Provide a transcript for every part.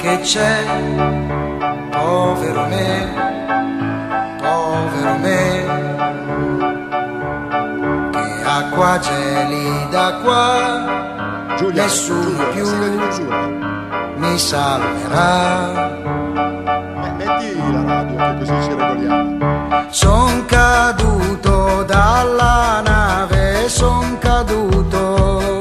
che c'è, povero me, che acqua gelida qua, Giulia, nessuno più mi salverà. Metti la radio che così ci regoliamo. Son caduto dalla nave, son caduto,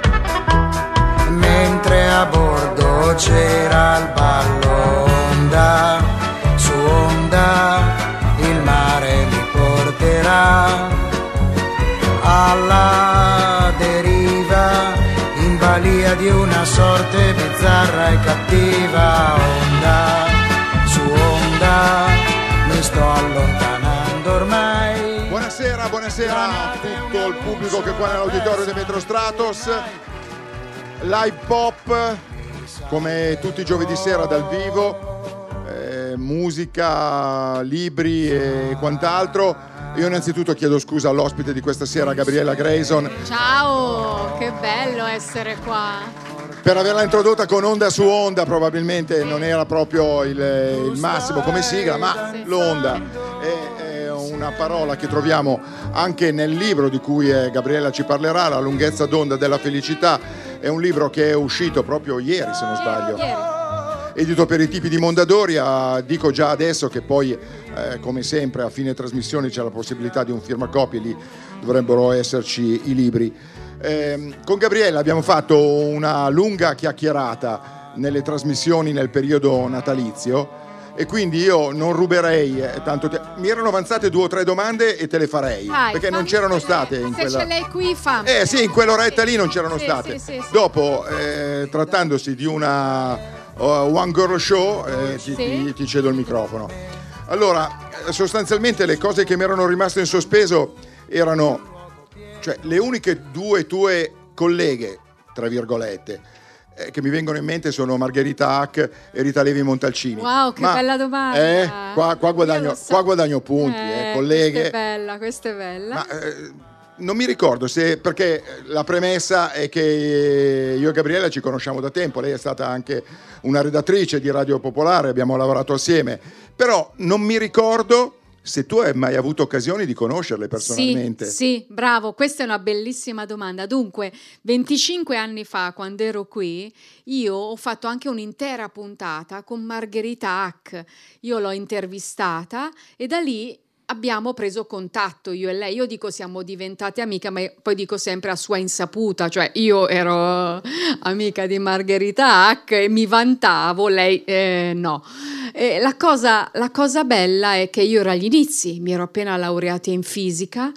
mentre a bordo c'era il ballo. Onda su onda, il mare mi porterà alla deriva, in balia di una sorte bizzarra e cattiva. Onda su onda, mi sto allontanando ormai. Buonasera a tutto il pubblico che è qua nell'auditorio di Metro Stratos. Live pop, come tutti i giovedì sera dal vivo, musica, libri e quant'altro. Io innanzitutto chiedo scusa all'ospite di questa sera, Gabriella Grayson. Ciao, che bello essere qua. Per averla introdotta con Onda su Onda, probabilmente non era proprio il massimo come sigla, ma l'onda è una parola che troviamo anche nel libro di cui Gabriella ci parlerà, La lunghezza d'onda della felicità. È un libro che è uscito proprio ieri, se non sbaglio. Edito per i tipi di Mondadori. Dico già adesso che poi, come sempre, a fine trasmissione c'è la possibilità di un firmacopie, lì dovrebbero esserci i libri. Con Gabriella abbiamo fatto una lunga chiacchierata nelle trasmissioni nel periodo natalizio e quindi io non ruberei tanto mi erano avanzate 2 o 3 domande e te le farei, perché non c'erano state in se quella... ce l'hai qui sì, in quell'oretta lì non c'erano state. Sì. Dopo, trattandosi di una one girl show, ti cedo il microfono. Allora, sostanzialmente le cose che mi erano rimaste in sospeso erano, cioè, le uniche 2 tue colleghe, tra virgolette, che mi vengono in mente sono Margherita Hack e Rita Levi Montalcini. Wow, che bella domanda. Qua guadagno punti, colleghe. Questa è bella. Ma non mi ricordo perché la premessa è che io e Gabriella ci conosciamo da tempo, lei è stata anche una redattrice di Radio Popolare, abbiamo lavorato assieme, però non mi ricordo se tu hai mai avuto occasione di conoscerle personalmente. Sì, bravo, questa è una bellissima domanda. Dunque, 25 anni fa, quando ero qui, io ho fatto anche un'intera puntata con Margherita Hack. Io l'ho intervistata e da lì abbiamo preso contatto, io e lei. Io dico siamo diventate amiche, ma poi dico sempre a sua insaputa, cioè io ero amica di Margherita Hack e mi vantavo, lei no. La cosa bella è che io ero agli inizi, mi ero appena laureata in fisica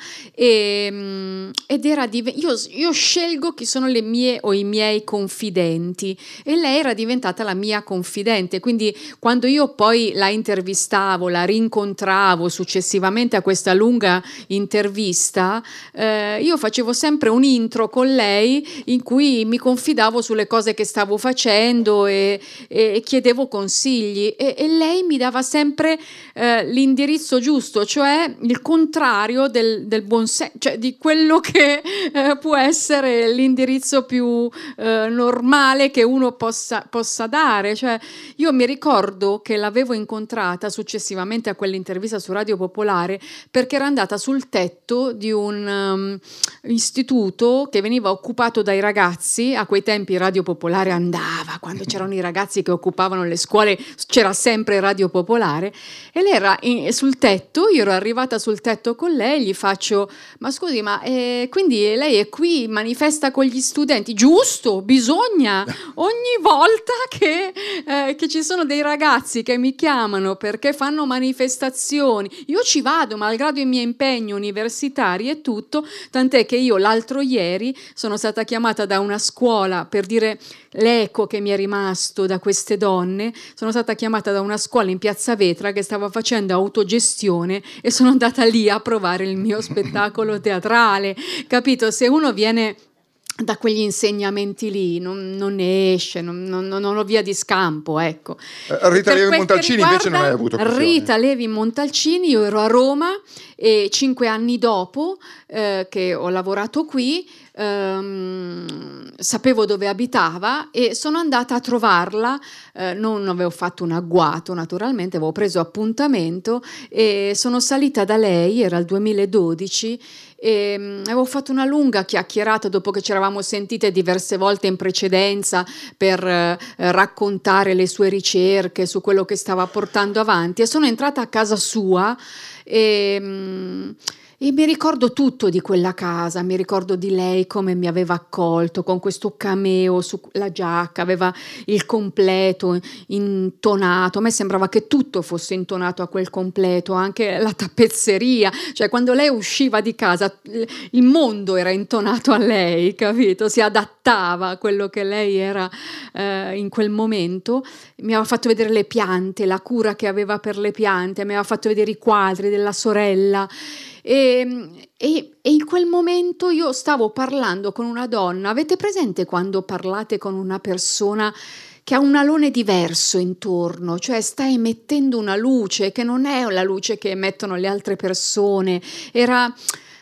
ed era io scelgo chi sono le mie o i miei confidenti e lei era diventata la mia confidente, quindi quando io poi la intervistavo, la rincontravo successivamente a questa lunga intervista, io facevo sempre un intro con lei in cui mi confidavo sulle cose che stavo facendo e chiedevo consigli e lei mi dava sempre l'indirizzo giusto, cioè il contrario del buon senso, cioè di quello che può essere l'indirizzo più normale che uno possa dare. Cioè, io mi ricordo che l'avevo incontrata successivamente a quell'intervista su Radio Popolare perché era andata sul tetto di un istituto che veniva occupato dai ragazzi. A quei tempi Radio Popolare andava, quando c'erano i ragazzi che occupavano le scuole c'era sempre Radio Popolare e lei era sul tetto, io ero arrivata sul tetto con lei, gli faccio: ma scusi, ma quindi lei è qui, manifesta con gli studenti? Giusto, bisogna ogni volta che ci sono dei ragazzi che mi chiamano perché fanno manifestazioni, io ci vado malgrado i miei impegni universitari e tutto, tant'è che io l'altro ieri sono stata chiamata da una scuola per dire l'eco che mi è rimasto da queste donne. Sono stata chiamata da una scuola in Piazza Vetra che stava facendo autogestione e sono andata lì a provare il mio spettacolo teatrale, capito? Se uno viene da quegli insegnamenti lì non esce, non ho via di scampo, ecco. Rita Levi Montalcini invece non hai avuto occasione. Rita Levi Montalcini, io ero a Roma e 5 anni dopo che ho lavorato qui sapevo dove abitava e sono andata a trovarla. Non avevo fatto un agguato, naturalmente, avevo preso appuntamento e sono salita da lei, era il 2012, e avevo fatto una lunga chiacchierata dopo che ci eravamo sentite diverse volte in precedenza per raccontare le sue ricerche su quello che stava portando avanti, e sono entrata a casa sua e mi ricordo tutto di quella casa, mi ricordo di lei come mi aveva accolto con questo cameo sulla giacca, aveva il completo intonato, a me sembrava che tutto fosse intonato a quel completo, anche la tappezzeria, cioè quando lei usciva di casa il mondo era intonato a lei, capito? Si adattava a quello che lei era in quel momento. Mi aveva fatto vedere le piante, la cura che aveva per le piante, mi aveva fatto vedere i quadri della sorella. E in quel momento io stavo parlando con una donna. Avete presente quando parlate con una persona che ha un alone diverso intorno, cioè sta emettendo una luce che non è la luce che emettono le altre persone, era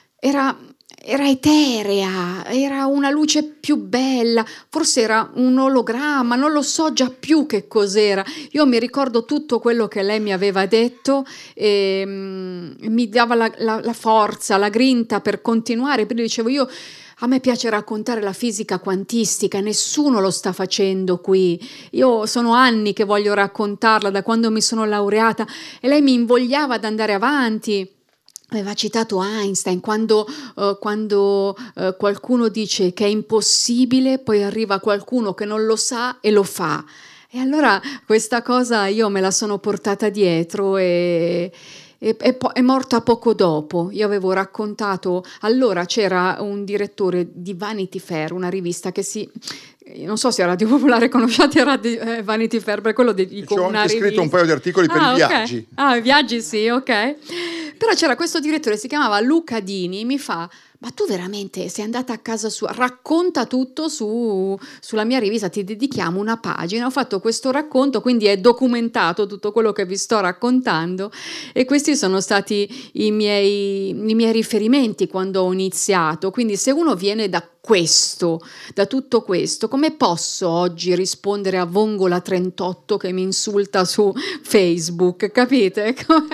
eterea, era una luce più bella, forse era un ologramma, non lo so già più che cos'era. Io mi ricordo tutto quello che lei mi aveva detto e mi dava la forza, la grinta per continuare. Perché dicevo a me piace raccontare la fisica quantistica, nessuno lo sta facendo qui. Io sono anni che voglio raccontarla, da quando mi sono laureata, e lei mi invogliava ad andare avanti. Aveva citato Einstein, quando qualcuno dice che è impossibile, poi arriva qualcuno che non lo sa e lo fa. E allora questa cosa io me la sono portata dietro e è morta poco dopo. Io avevo raccontato, allora c'era un direttore di Vanity Fair, una rivista che non so se a Radio Popolare conosciate Vanity Fair, per quello dico una rivista. Ho anche scritto un paio di articoli per i viaggi. I viaggi sì, ok. Però c'era questo direttore, si chiamava Luca Dini, mi fa: ma tu veramente sei andata a casa sua, racconta tutto sulla mia rivista, ti dedichiamo una pagina. Ho fatto questo racconto, quindi è documentato tutto quello che vi sto raccontando, e questi sono stati i miei riferimenti quando ho iniziato. Quindi se uno viene da tutto questo, come posso oggi rispondere a Vongola 38 che mi insulta su Facebook? Capite?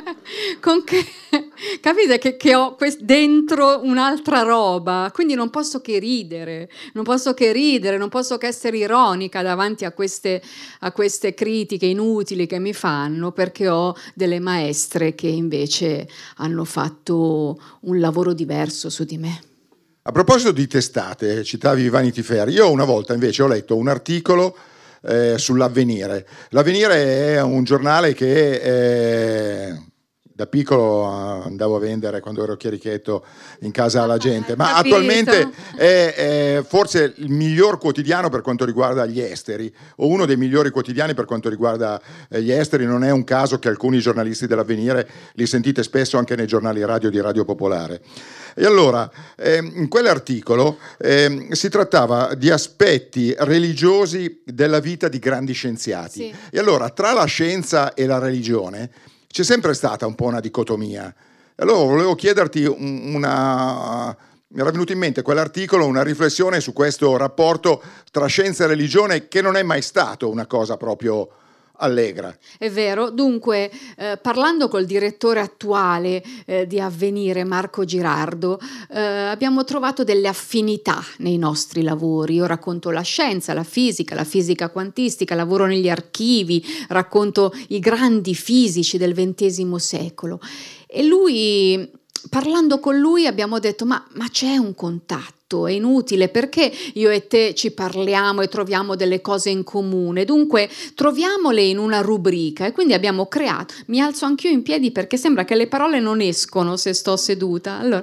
Capite che ho dentro un'altra roba, quindi non posso che ridere, non posso che essere ironica davanti a queste critiche inutili che mi fanno, perché ho delle maestre che invece hanno fatto un lavoro diverso su di me. A proposito di testate, citavi Vanity Fair, io una volta invece ho letto un articolo sull'Avvenire. L'Avvenire è un giornale che da piccolo andavo a vendere quando ero chierichetto in casa alla gente, ma attualmente è forse il miglior quotidiano per quanto riguarda gli esteri, o uno dei migliori quotidiani per quanto riguarda gli esteri. Non è un caso che alcuni giornalisti dell'Avvenire li sentite spesso anche nei giornali radio di Radio Popolare. E allora, in quell'articolo si trattava di aspetti religiosi della vita di grandi szienziati. Sì. E allora, tra la scienza e la religione c'è sempre stata un po' una dicotomia. Allora volevo chiederti mi era venuto in mente quell'articolo, una riflessione su questo rapporto tra scienza e religione, che non è mai stato una cosa proprio allegra. È vero. Dunque, parlando col direttore attuale di Avvenire, Marco Girardo, abbiamo trovato delle affinità nei nostri lavori. Io racconto la scienza, la fisica quantistica, lavoro negli archivi, racconto i grandi fisici del XX secolo. E lui, parlando con lui, abbiamo detto: ma c'è un contatto, è inutile, perché io e te ci parliamo e troviamo delle cose in comune, dunque troviamole in una rubrica. E quindi abbiamo creato, mi alzo anch'io in piedi perché sembra che le parole non escono se sto seduta. Allora,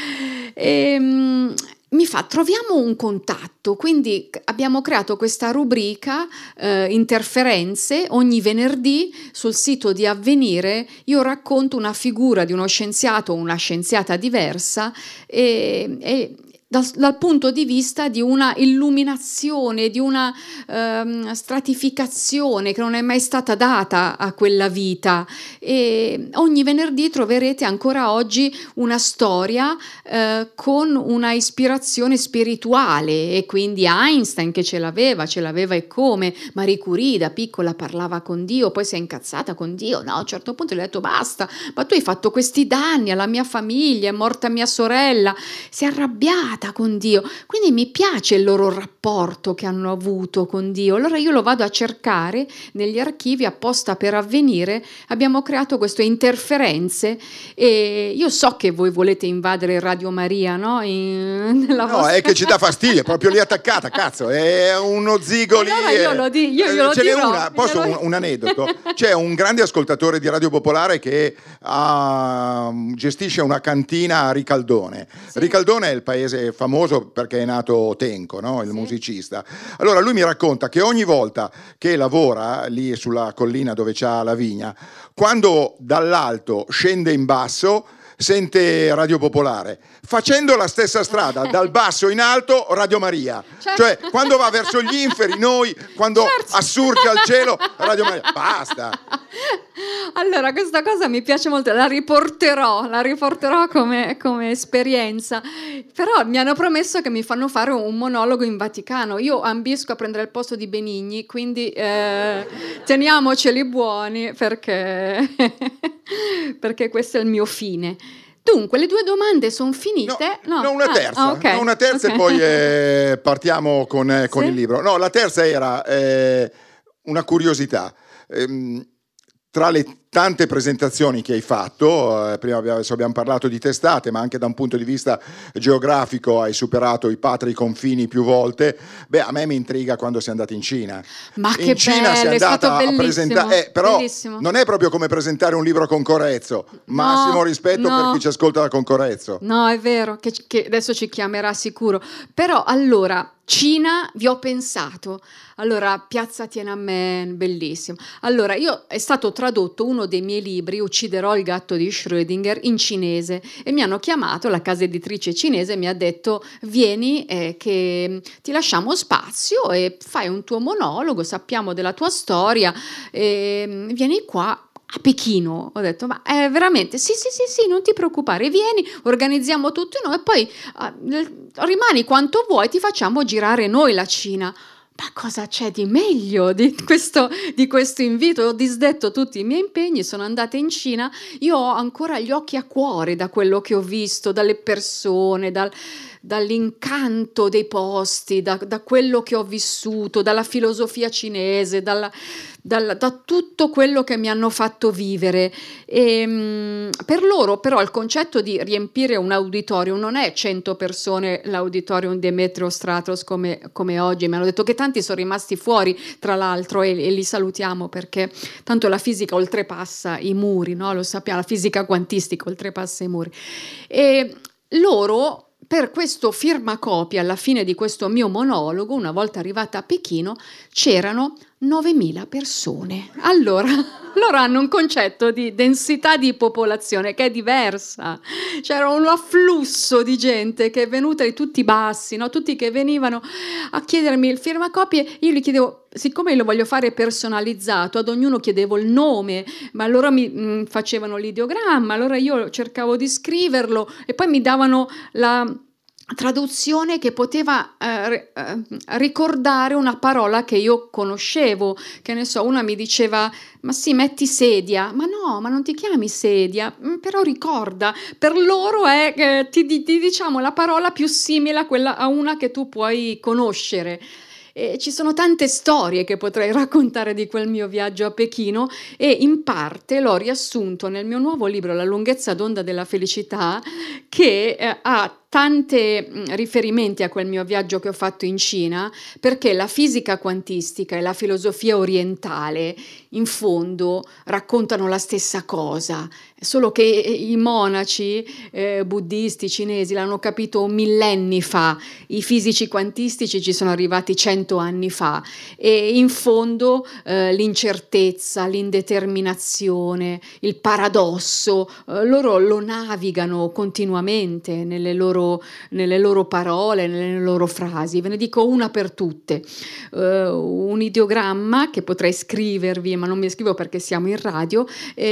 mi fa: troviamo un contatto. Quindi abbiamo creato questa rubrica interferenze. Ogni venerdì sul sito di Avvenire io racconto una figura di uno scienziato o una scienziata diversa, e dal punto di vista di una illuminazione, di una stratificazione che non è mai stata data a quella vita. E ogni venerdì troverete ancora oggi una storia con una ispirazione spirituale, e quindi Einstein che ce l'aveva e come, Marie Curie da piccola parlava con Dio, poi si è incazzata con Dio, no, a un certo punto gli ha detto basta, ma tu hai fatto questi danni alla mia famiglia, è morta mia sorella, si è arrabbiata con Dio, quindi mi piace il loro rapporto che hanno avuto con Dio. Allora io lo vado a cercare negli archivi apposta per Avvenire, abbiamo creato queste interferenze e io so che voi volete invadere Radio Maria, no? No, vostra... è che ci dà fastidio, è proprio lì attaccata, cazzo, è uno zigo lì. Allora io lo dirò. Ce n'è una, posso un aneddoto? C'è un grande ascoltatore di Radio Popolare che gestisce una cantina a Ricaldone. Sì. Ricaldone è il paese famoso perché è nato Tenco, no? Il musicista. Allora lui mi racconta che ogni volta che lavora lì sulla collina dove c'ha la vigna, quando dall'alto scende in basso sente Radio Popolare, facendo la stessa strada dal basso in alto Radio Maria, cioè quando va verso gli inferi noi, quando assurge al cielo Radio Maria, basta. Allora questa cosa mi piace molto, la riporterò come esperienza, però mi hanno promesso che mi fanno fare un monologo in Vaticano, io ambisco a prendere il posto di Benigni, quindi teniamoceli buoni perché questo è il mio fine. Dunque, le 2 domande sono finite? No, una terza. Okay. Una terza e poi partiamo con il libro. No, la terza era una curiosità. Tra le tante presentazioni che hai fatto, prima abbiamo parlato di testate, ma anche da un punto di vista geografico hai superato i patri confini più volte. Beh, a me mi intriga quando sei andata in Cina. Ma in che Cina bello, sei andata a presentare, però bellissimo. Non è proprio come presentare un libro con Correzzo. Massimo rispetto per chi ci ascolta da con Correzzo. No, è vero, che adesso ci chiamerà sicuro. Però allora, Cina, vi ho pensato. Allora, Piazza Tiananmen, bellissimo. Allora, è stato tradotto uno dei miei libri, Ucciderò il gatto di Schrödinger, in cinese, e mi hanno chiamato, la casa editrice cinese mi ha detto vieni che ti lasciamo spazio e fai un tuo monologo, sappiamo della tua storia, vieni qua a Pechino. Ho detto ma veramente sì, non ti preoccupare, vieni, organizziamo tutto noi e poi rimani quanto vuoi, ti facciamo girare noi la Cina. Ma cosa c'è di meglio di questo invito? Ho disdetto tutti i miei impegni, sono andata in Cina, io ho ancora gli occhi a cuore da quello che ho visto, dalle persone, dall'incanto dei posti, da quello che ho vissuto, dalla filosofia cinese, da tutto quello che mi hanno fatto vivere. Per loro però il concetto di riempire un auditorium non è 100 persone, l'auditorium Demetrio Stratos come oggi. Mi hanno detto che tanti sono rimasti fuori, tra l'altro, e li salutiamo perché tanto la fisica oltrepassa i muri, no? Lo sappiamo, la fisica quantistica oltrepassa i muri. E loro, per questo firmacopia, alla fine di questo mio monologo, una volta arrivata a Pechino, c'erano 9.000 persone. Allora, loro hanno un concetto di densità di popolazione che è diversa. C'era un afflusso di gente che è venuta di tutti i bassi, no? Tutti che venivano a chiedermi il firmacopie. Io gli chiedevo, siccome lo voglio fare personalizzato, ad ognuno chiedevo il nome, ma loro mi facevano l'ideogramma, allora io cercavo di scriverlo e poi mi davano la traduzione che poteva ricordare una parola che io conoscevo, che ne so, una mi diceva ma sì, metti sedia, ma no, ma non ti chiami sedia, però ricorda, per loro è ti diciamo la parola più simile a una che tu puoi conoscere. E ci sono tante storie che potrei raccontare di quel mio viaggio a Pechino e in parte l'ho riassunto nel mio nuovo libro La lunghezza d'onda della felicità, che ha tanti riferimenti a quel mio viaggio che ho fatto in Cina, perché la fisica quantistica e la filosofia orientale in fondo raccontano la stessa cosa, solo che i monaci buddisti cinesi l'hanno capito millenni fa, i fisici quantistici ci sono arrivati 100 anni fa e in fondo l'incertezza, l'indeterminazione, il paradosso, loro lo navigano continuamente nelle loro nelle loro parole, nelle loro frasi. Ve ne dico una per tutte. Un ideogramma che potrei scrivervi, ma non mi scrivo perché siamo in radio,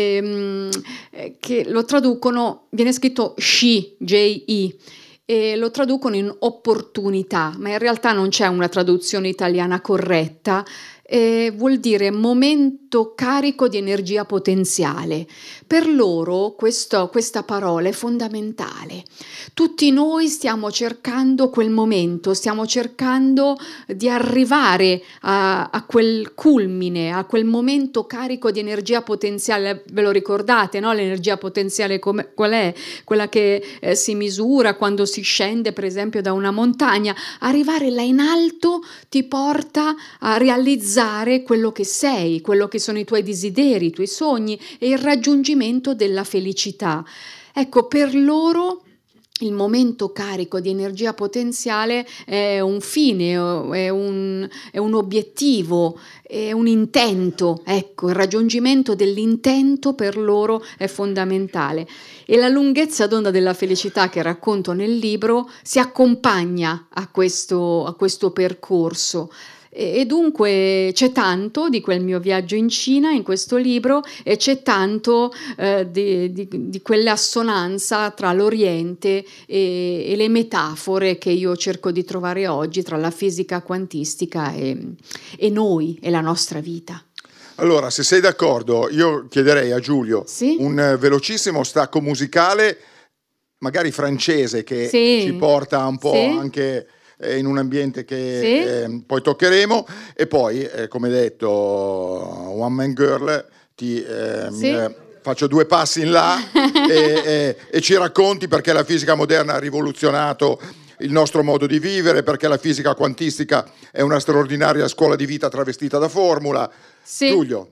che lo traducono, viene scritto SHI, J-I, e lo traducono in opportunità, ma in realtà non c'è una traduzione italiana corretta. Vuol dire momento carico di energia potenziale. Per loro questa parola è fondamentale. Tutti noi stiamo cercando quel momento, stiamo cercando di arrivare a quel culmine, a quel momento carico di energia potenziale. Ve lo ricordate, no? L'energia potenziale qual è? Quella che si misura quando si scende, per esempio, da una montagna. Arrivare là in alto ti porta a realizzare quello che sei, quello che sono i tuoi desideri, i tuoi sogni e il raggiungimento della felicità. Ecco, per loro il momento carico di energia potenziale è un fine, è un obiettivo, è un intento. Ecco, il raggiungimento dell'intento per loro è fondamentale. E la lunghezza d'onda della felicità che racconto nel libro si accompagna a questo percorso. E dunque c'è tanto di quel mio viaggio in Cina in questo libro e c'è tanto di quell'assonanza tra l'Oriente e le metafore che io cerco di trovare oggi tra la fisica quantistica e noi e la nostra vita. Allora, se sei d'accordo, io chiederei a Giulio un velocissimo stacco musicale, magari francese, che ci porta un po' anche in un ambiente che poi toccheremo, e poi come detto One Man Girl faccio due passi in là e ci racconti perché la fisica moderna ha rivoluzionato il nostro modo di vivere, perché la fisica quantistica è una straordinaria scuola di vita travestita da formula. Giulio.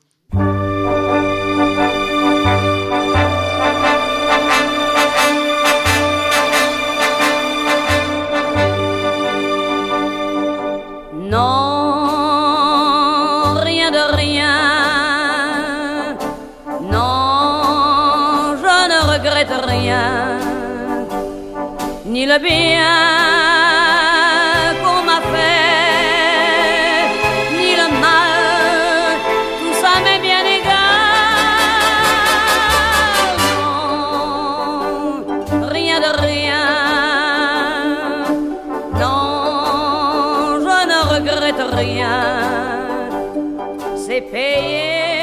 Non, rien de rien. Non, je ne regrette rien. Ni le bien qu'on m'a fait, ni le mal, tout ça m'est bien égal. Non, rien de rien. Non, je ne regrette rien. C'est payé.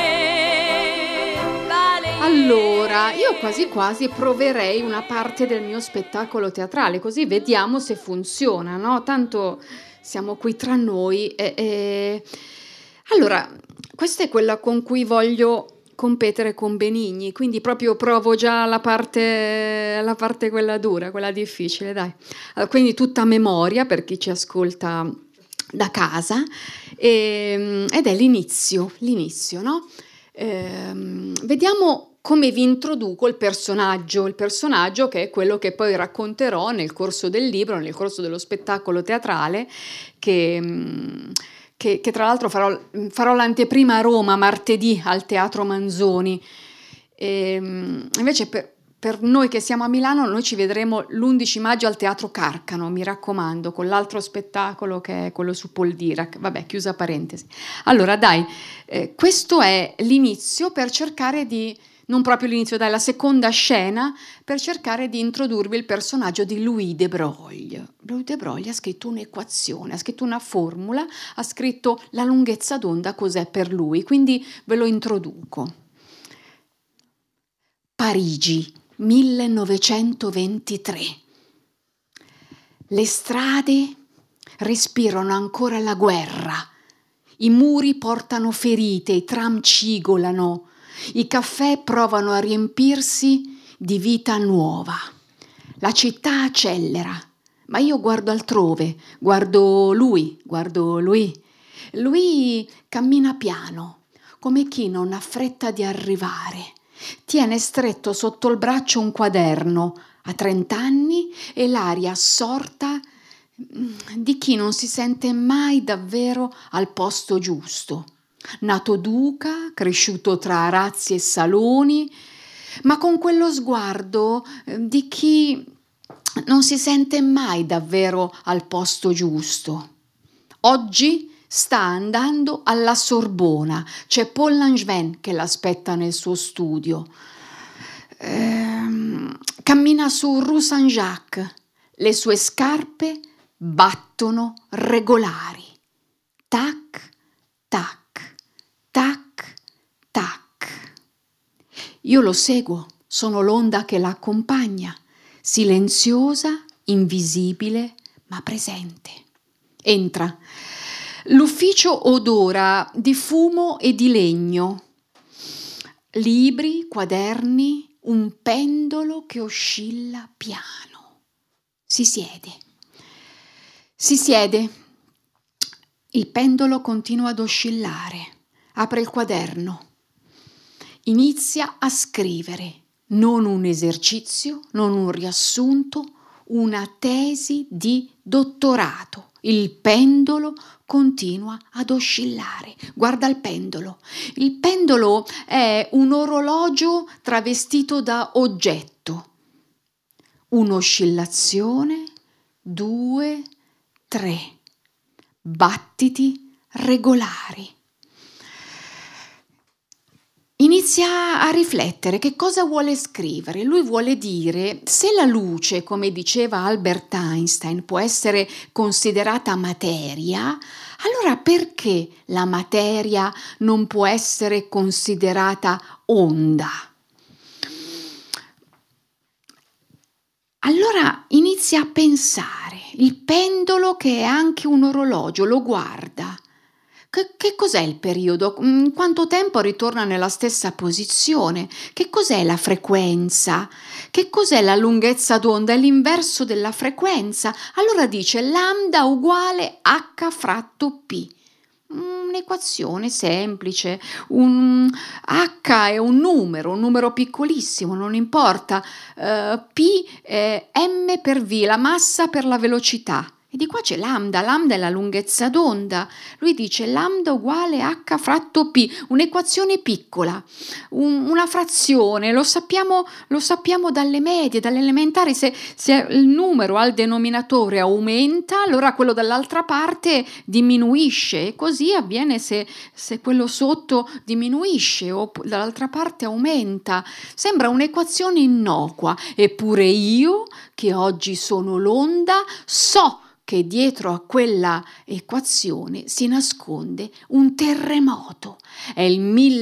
Allora, io quasi quasi proverei una parte del mio spettacolo teatrale, così vediamo se funziona, no? Tanto siamo qui tra noi. Allora, questa è quella con cui voglio competere con Benigni, quindi proprio provo già la parte quella dura, quella difficile, dai. Allora, quindi tutta a memoria per chi ci ascolta da casa, ed è l'inizio, no? Vediamo come vi introduco il personaggio che è quello che poi racconterò nel corso del libro, nel corso dello spettacolo teatrale, che tra l'altro farò l'anteprima a Roma martedì al Teatro Manzoni. Invece per noi che siamo a Milano, noi ci vedremo l'11 maggio al Teatro Carcano, mi raccomando, con l'altro spettacolo che è quello su Paul Dirac. Vabbè, chiusa parentesi. Allora, dai, questo è l'inizio per cercare di... non proprio l'inizio, dai, la seconda scena, per cercare di introdurvi il personaggio di Louis de Broglie. Louis de Broglie ha scritto un'equazione, ha scritto una formula, ha scritto la lunghezza d'onda, cos'è per lui, quindi ve lo introduco. Parigi, 1923. Le strade respirano ancora la guerra, i muri portano ferite, i tram cigolano, i caffè provano a riempirsi di vita nuova. La città accelera, ma io guardo altrove, guardo lui. Lui cammina piano, come chi non ha fretta di arrivare. Tiene stretto sotto il braccio un quaderno, ha 30 anni e l'aria assorta di chi non si sente mai davvero al posto giusto. Nato duca, cresciuto tra arazzi e saloni, ma con quello sguardo di chi non si sente mai davvero al posto giusto. Oggi sta andando alla Sorbona, c'è Paul Langevin che l'aspetta nel suo studio. Cammina su Rue Saint-Jacques, le sue scarpe battono regolari. Tac, tac, tac, tac. Io lo seguo, sono l'onda che la accompagna, silenziosa, invisibile, ma presente. Entra. L'ufficio odora di fumo e di legno. Libri, quaderni, un pendolo che oscilla piano. Si siede. Il pendolo continua ad oscillare. Apre il quaderno. Inizia a scrivere. Non un esercizio, non un riassunto, una tesi di dottorato. Il pendolo continua ad oscillare. Guarda il pendolo. Il pendolo è un orologio travestito da oggetto. Un'oscillazione, 2, 3. Battiti regolari. Inizia a riflettere che cosa vuole scrivere. Lui vuole dire: se la luce, come diceva Albert Einstein, può essere considerata materia, allora perché la materia non può essere considerata onda? Allora inizia a pensare, il pendolo che è anche un orologio, lo guarda. Che cos'è il periodo? In quanto tempo ritorna nella stessa posizione? Che cos'è la frequenza? Che cos'è la lunghezza d'onda? È l'inverso della frequenza. Allora dice lambda uguale h fratto p. Un'equazione semplice. H è un numero piccolissimo, non importa. P è m per v, la massa per la velocità. E di qua c'è lambda è la lunghezza d'onda. Lui dice lambda uguale h fratto p, un'equazione piccola, una frazione, lo sappiamo dalle medie, dalle elementari, se il numero al denominatore aumenta, allora quello dall'altra parte diminuisce, e così avviene se quello sotto diminuisce o dall'altra parte aumenta. Sembra un'equazione innocua, eppure io, che oggi sono l'onda, so che dietro a quella equazione si nasconde un terremoto. È il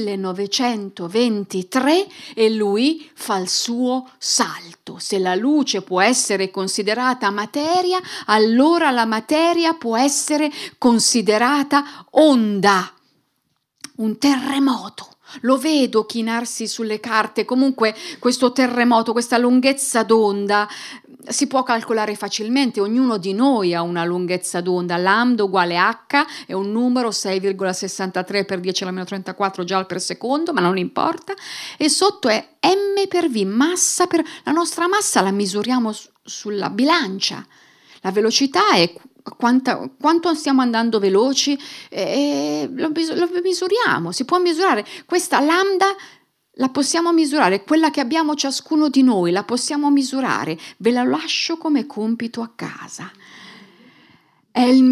1923 e lui fa il suo salto. Se la luce può essere considerata materia, allora la materia può essere considerata onda. Un terremoto. Lo vedo chinarsi sulle carte. Comunque questo terremoto, questa lunghezza d'onda si può calcolare facilmente. Ognuno di noi ha una lunghezza d'onda. Lambda uguale h è un numero 6,63 per 10 alla meno 34 joule per secondo, ma non importa. E sotto è m per v, massa per... La nostra massa la misuriamo sulla bilancia. La velocità è quanto stiamo andando veloci, lo misuriamo, si può misurare. Questa lambda la possiamo misurare, quella che abbiamo ciascuno di noi la possiamo misurare. Ve la lascio come compito a casa. È il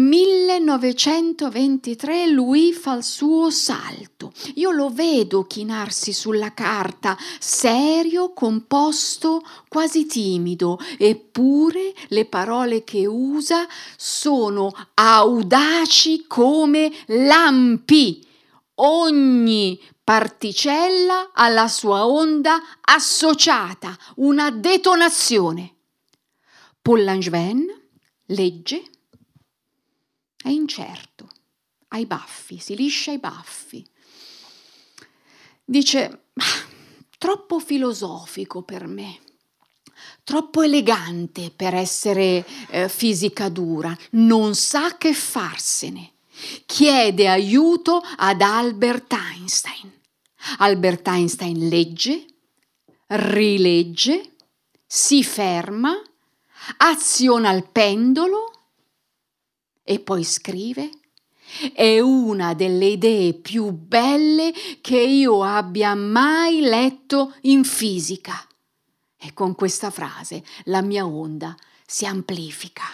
1923, lui fa il suo salto. Io lo vedo chinarsi sulla carta, serio, composto, quasi timido, eppure le parole che usa sono audaci come lampi. Ogni particella ha la sua onda associata, una detonazione. Paul Langevin legge. È incerto, ha i baffi, si liscia i baffi. Dice, troppo filosofico per me, troppo elegante per essere fisica dura, non sa che farsene. Chiede aiuto ad Albert Einstein. Albert Einstein legge, rilegge, si ferma, aziona il pendolo, e poi scrive: è una delle idee più belle che io abbia mai letto in fisica. E con questa frase la mia onda si amplifica.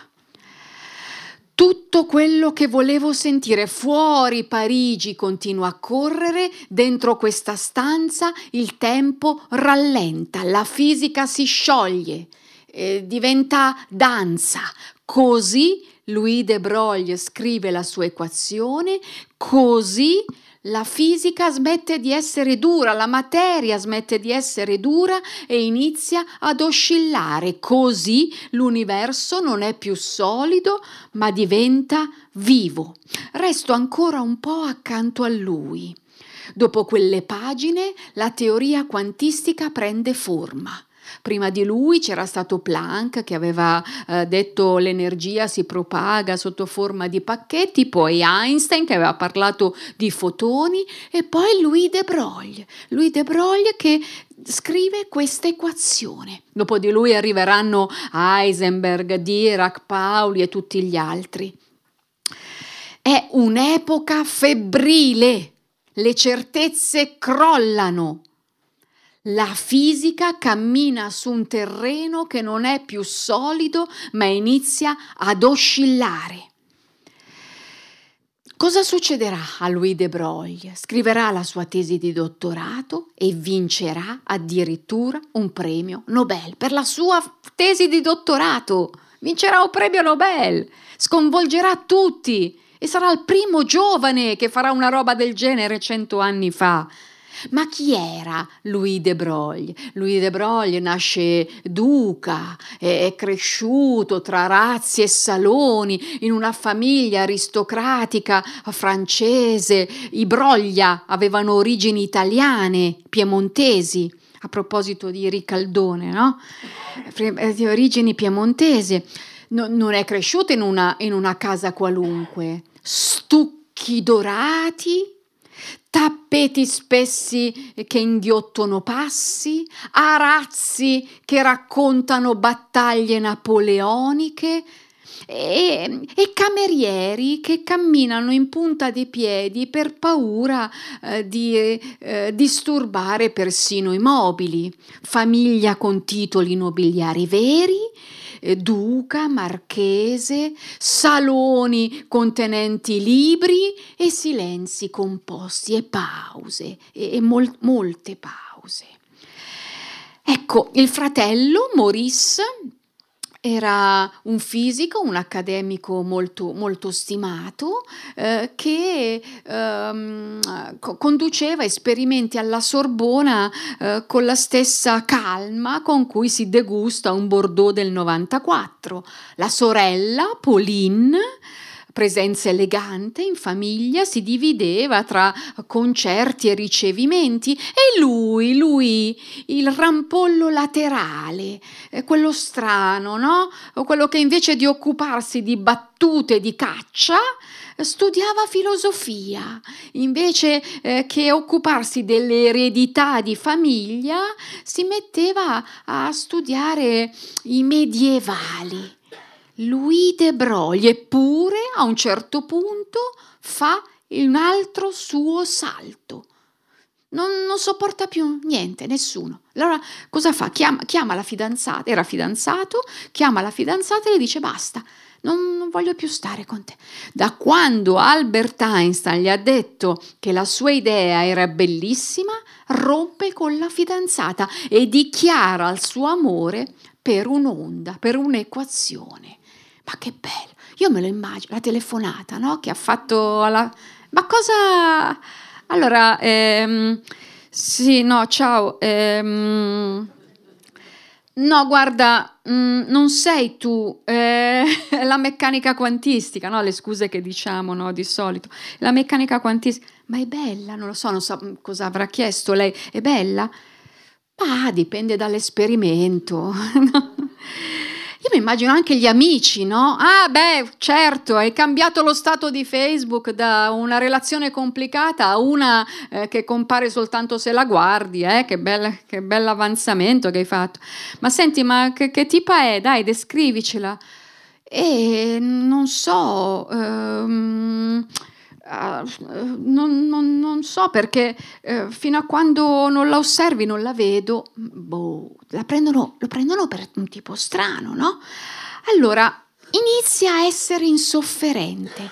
Tutto quello che volevo sentire fuori Parigi continua a correre, dentro questa stanza il tempo rallenta, la fisica si scioglie, diventa danza. Così Louis de Broglie scrive la sua equazione, così la fisica smette di essere dura, la materia smette di essere dura e inizia ad oscillare. Così l'universo non è più solido, ma diventa vivo. Resto ancora un po' accanto a lui. Dopo quelle pagine, la teoria quantistica prende forma. Prima di lui c'era stato Planck che aveva detto l'energia si propaga sotto forma di pacchetti, poi Einstein che aveva parlato di fotoni e poi Louis de Broglie che scrive questa equazione. Dopo di lui arriveranno Heisenberg, Dirac, Pauli e tutti gli altri. È un'epoca febbrile, le certezze crollano. La fisica cammina su un terreno che non è più solido, ma inizia ad oscillare. Cosa succederà a Louis de Broglie? Scriverà la sua tesi di dottorato e vincerà addirittura un premio Nobel per la sua tesi di dottorato. Vincerà un premio Nobel, sconvolgerà tutti e sarà il primo giovane che farà una roba del genere 100 anni fa. Ma chi era Louis de Broglie? Louis de Broglie nasce duca, è cresciuto tra razzi e saloni in una famiglia aristocratica francese. I Broglia avevano origini italiane, piemontesi, a proposito di Ricaldone, no? Di origini piemontesi. Non è cresciuto in una casa qualunque. Stucchi dorati, tappeti spessi che inghiottono passi, arazzi che raccontano battaglie napoleoniche e camerieri che camminano in punta dei piedi per paura di disturbare persino i mobili. Famiglia con titoli nobiliari veri, duca, marchese, saloni contenenti libri e silenzi composti e pause e molte pause. Ecco, il fratello Maurice era un fisico, un accademico molto, molto stimato che conduceva esperimenti alla Sorbona con la stessa calma con cui si degusta un Bordeaux del 94. La sorella, Pauline, presenza elegante in famiglia, si divideva tra concerti e ricevimenti e lui, il rampollo laterale, quello strano, no? Quello che invece di occuparsi di battute di caccia studiava filosofia, invece che occuparsi delle eredità di famiglia si metteva a studiare i medievali. Louis de Broglie, eppure a un certo punto fa un altro suo salto. Non sopporta più niente, nessuno. Allora cosa fa? Chiama la fidanzata, era fidanzato, chiama la fidanzata e le dice basta, non voglio più stare con te. Da quando Albert Einstein gli ha detto che la sua idea era bellissima, rompe con la fidanzata e dichiara il suo amore per un'onda, per un'equazione. Ma che bello, io me lo immagino, la telefonata, no? Che ha fatto alla... Ma cosa... Allora, sì, no, ciao, no, guarda, non sei tu, la meccanica quantistica, no? Le scuse che diciamo, no? Di solito, la meccanica quantistica, ma è bella, non so cosa avrà chiesto lei, è bella? Ma dipende dall'esperimento, no? Io mi immagino anche gli amici, no? Ah, beh, certo, hai cambiato lo stato di Facebook da una relazione complicata a una che compare soltanto se la guardi, che bell'avanzamento che hai fatto. Ma senti, ma che tipa è? Dai, descrivicela. Non so, non so perché fino a quando non la osservi non la vedo, lo prendono per un tipo strano, no? Allora inizia a essere insofferente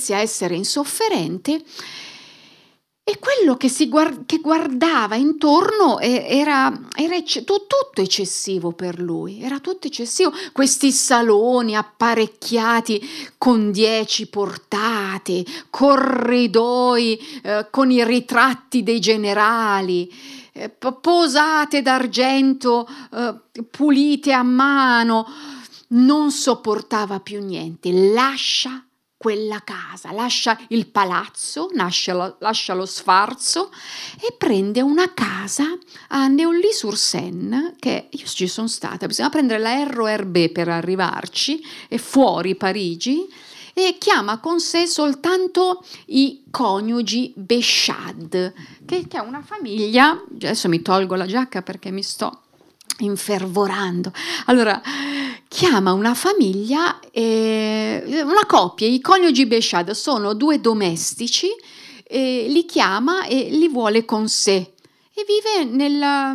e quello che guardava intorno era tutto eccessivo per lui, era tutto eccessivo. Questi saloni apparecchiati con 10 portate, corridoi con i ritratti dei generali, posate d'argento pulite a mano. Non sopportava più niente, lascia quella casa, lascia il palazzo, lascia lo sfarzo e prende una casa a Neuilly-sur-Seine, che io ci sono stata, bisogna prendere la RER per arrivarci, è fuori Parigi, e chiama con sé soltanto i coniugi Béchade, che è una famiglia. Adesso mi tolgo la giacca perché mi sto infervorando. Allora, chiama una famiglia, una coppia, i coniugi Béchade sono 2 domestici, li chiama e li vuole con sé e vive nella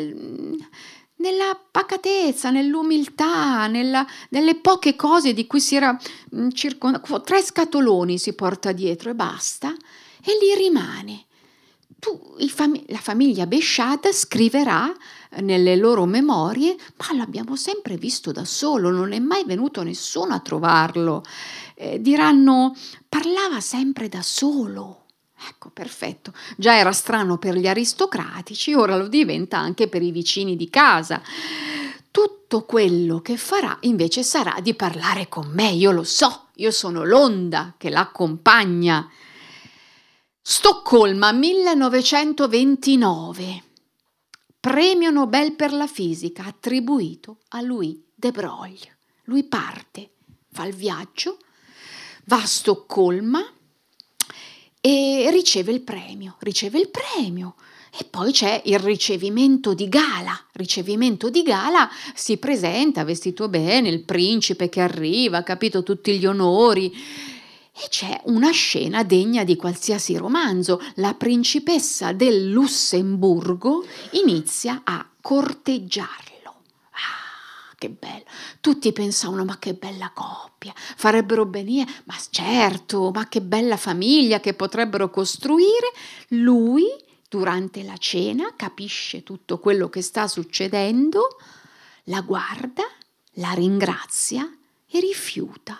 pacatezza, nell'umiltà, nelle poche cose di cui si era circondato. 3 scatoloni si porta dietro e basta, e lì rimane. La famiglia Béchade scriverà nelle loro memorie: ma l'abbiamo sempre visto da solo, non è mai venuto nessuno a trovarlo. Diranno: parlava sempre da solo. Ecco, perfetto. Già era strano per gli aristocratici, ora lo diventa anche per i vicini di casa. Tutto quello che farà invece sarà di parlare con me, io lo so, io sono l'onda che l'accompagna. Stoccolma 1929, premio Nobel per la fisica attribuito a Louis de Broglie. Lui parte, fa il viaggio, va a Stoccolma e riceve il premio e poi c'è il ricevimento di gala, si presenta vestito bene, il principe che arriva, capito, tutti gli onori. E c'è una scena degna di qualsiasi romanzo. La principessa del Lussemburgo inizia a corteggiarlo. Ah, che bello! Tutti pensavano: ma che bella coppia, farebbero bene, ma certo, ma che bella famiglia che potrebbero costruire. Lui, durante la cena, capisce tutto quello che sta succedendo, la guarda, la ringrazia e rifiuta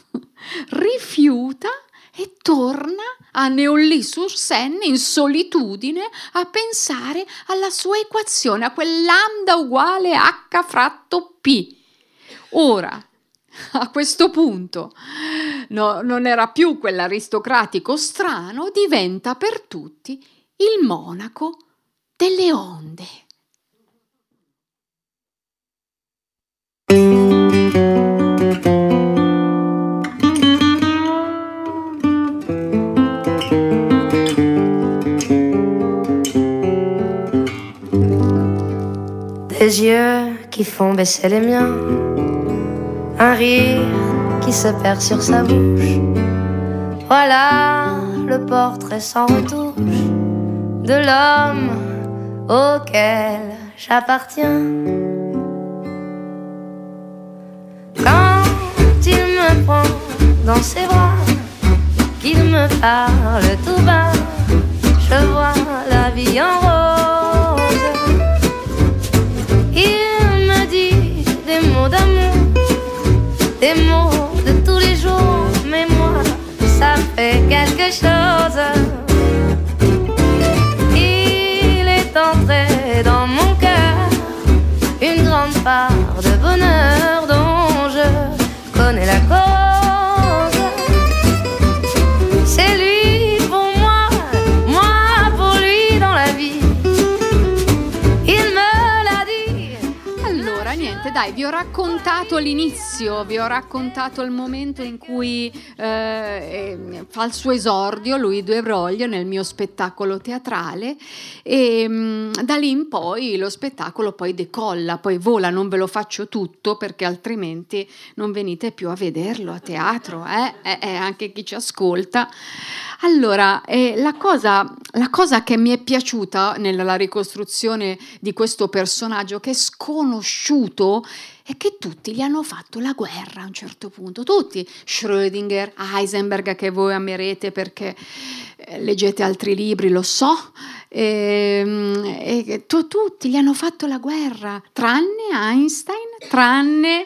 e torna a Neuilly-sur-Seine in solitudine a pensare alla sua equazione, a quel lambda uguale h fratto p. Ora, a questo punto non era più quell'aristocratico strano, diventa per tutti il monaco delle onde. Des yeux qui font baisser les miens, un rire qui se perd sur sa bouche. Voilà le portrait sans retouche de l'homme auquel j'appartiens. Quand il me prend dans ses bras, qu'il me parle tout bas, je vois la vie en rose. Il me dit des mots d'amour, des mots de tous les jours, mais moi, ça fait quelque chose. Il est entré dans mon cœur une grande part de bonheur dont je connais la cause. C'est lui pour moi, moi pour lui dans la vie. Il me l'a dit. Allora, niente, dai, vi ho raccontato l'inizio, vi ho raccontato il momento in cui fa il suo esordio Louis de Broglie nel mio spettacolo teatrale, e da lì in poi lo spettacolo poi decolla, poi vola. Non ve lo faccio tutto perché altrimenti non venite più a vederlo a teatro, anche chi ci ascolta. Allora, la cosa che mi è piaciuta nella ricostruzione di questo personaggio, che è sconosciuto è che tutti gli hanno fatto la guerra a un certo punto, tutti, Schrödinger, Heisenberg, che voi amerete perché leggete altri libri, lo so, tutti gli hanno fatto la guerra, tranne Einstein, tranne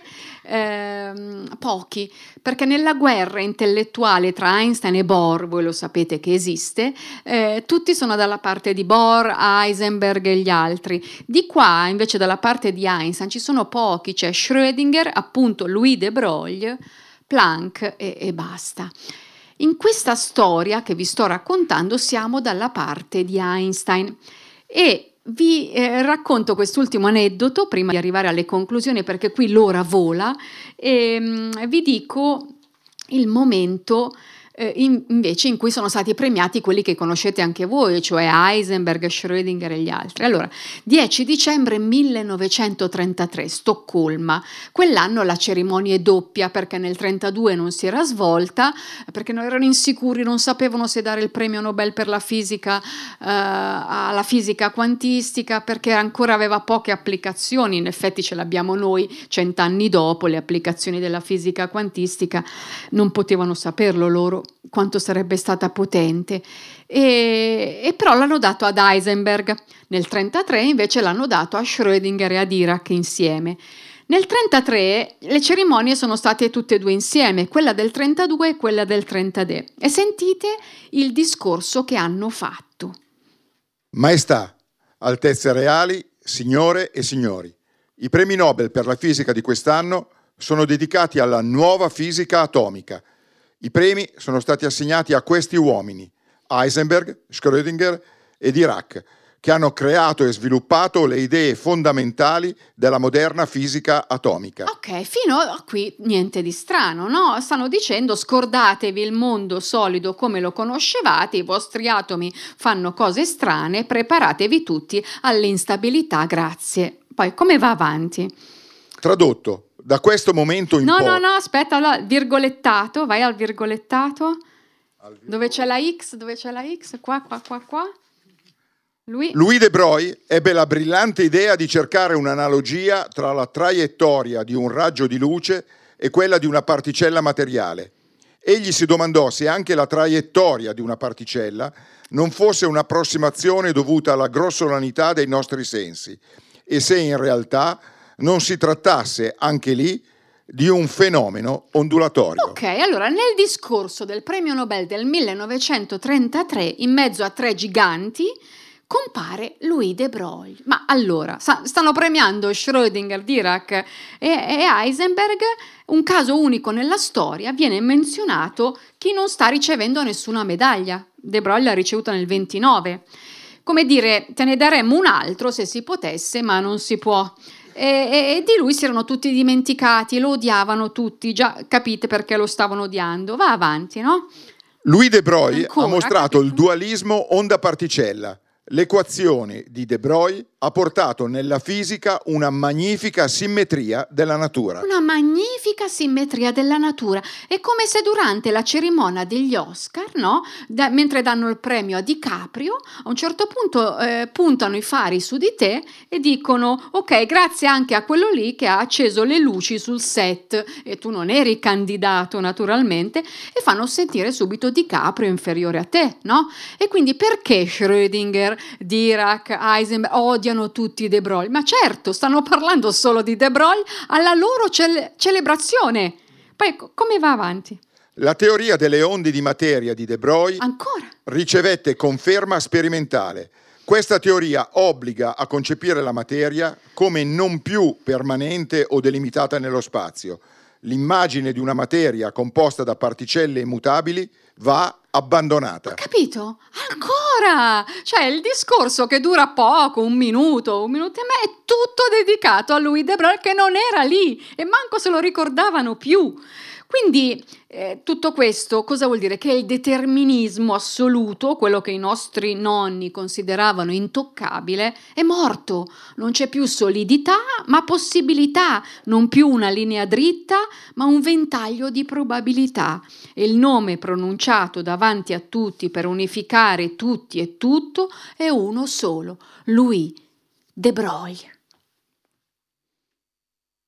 pochi, perché nella guerra intellettuale tra Einstein e Bohr, voi lo sapete che esiste, tutti sono dalla parte di Bohr, Heisenberg e gli altri. Di qua invece dalla parte di Einstein ci sono pochi, c'è Schrödinger, appunto Louis de Broglie, Planck e basta. In questa storia che vi sto raccontando siamo dalla parte di Einstein e vi racconto quest'ultimo aneddoto prima di arrivare alle conclusioni, perché qui l'ora vola, e vi dico il momento invece in cui sono stati premiati quelli che conoscete anche voi, cioè Heisenberg, Schrödinger e gli altri. Allora, 10 dicembre 1933, Stoccolma. Quell'anno la cerimonia è doppia perché nel 1932 non si era svolta, perché non erano insicuri, non sapevano se dare il premio Nobel per la fisica alla fisica quantistica, perché ancora aveva poche applicazioni. In effetti ce l'abbiamo noi 100 anni dopo, le applicazioni della fisica quantistica non potevano saperlo loro quanto sarebbe stata potente, e però l'hanno dato ad Heisenberg. Nel 1933 invece l'hanno dato a Schrödinger e a Dirac insieme. Nel 1933 le cerimonie sono state tutte e due insieme, quella del 1932 e quella del 1933, e sentite il discorso che hanno fatto. Maestà, altezze reali, signore e signori, i premi Nobel per la fisica di quest'anno sono dedicati alla nuova fisica atomica. I premi sono stati assegnati a questi uomini, Heisenberg, Schrödinger e Dirac, che hanno creato e sviluppato le idee fondamentali della moderna fisica atomica. Ok, fino a qui niente di strano, no? Stanno dicendo: scordatevi il mondo solido come lo conoscevate, i vostri atomi fanno cose strane, preparatevi tutti all'instabilità, grazie. Poi come va avanti? Tradotto, da questo momento in poi... No, aspetta, allora, virgolettato, vai al virgolettato. Dove c'è la X? Dove c'è la X? Qua. Louis de Broglie ebbe la brillante idea di cercare un'analogia tra la traiettoria di un raggio di luce e quella di una particella materiale. Egli si domandò se anche la traiettoria di una particella non fosse un'approssimazione dovuta alla grossolanità dei nostri sensi e se in realtà non si trattasse anche lì di un fenomeno ondulatorio. Ok, allora nel discorso del premio Nobel del 1933, in mezzo a tre giganti, compare Louis de Broglie. Ma allora, stanno premiando Schrödinger, Dirac e Heisenberg, un caso unico nella storia, viene menzionato chi non sta ricevendo nessuna medaglia. De Broglie l'ha ricevuta nel 29. Come dire, te ne daremmo un altro se si potesse, ma non si può. E di lui si erano tutti dimenticati, lo odiavano tutti, già capite perché lo stavano odiando. Va avanti, no? Louis de Broglie Ancora, ha mostrato capito? il dualismo onda-particella. L'equazione di de Broglie ha portato nella fisica una magnifica simmetria della natura. Una magnifica simmetria della natura. È come se durante la cerimonia degli Oscar, no? Mentre danno il premio a DiCaprio, a un certo punto puntano i fari su di te e dicono: ok, grazie anche a quello lì che ha acceso le luci sul set, e tu non eri candidato naturalmente, e fanno sentire subito DiCaprio inferiore a te, no? E quindi perché Schrödinger, Dirac, Heisenberg odiano tutti de Broglie? Ma certo, stanno parlando solo di de Broglie alla loro celebrazione. Poi come va avanti? La teoria delle onde di materia di de Broglie Ancora? ricevette conferma sperimentale. Questa teoria obbliga a concepire la materia come non più permanente o delimitata nello spazio. L'immagine di una materia composta da particelle immutabili va abbandonata. Capito? Ancora! Cioè il discorso che dura poco, un minuto e mezzo, è tutto dedicato a Louis de Broglie, che non era lì e manco se lo ricordavano più. Quindi tutto questo cosa vuol dire? Che il determinismo assoluto, quello che i nostri nonni consideravano intoccabile, è morto. Non c'è più solidità, ma possibilità. Non più una linea dritta, ma un ventaglio di probabilità. E il nome pronunciato davanti a tutti per unificare tutti e tutto è uno solo: Louis de Broglie.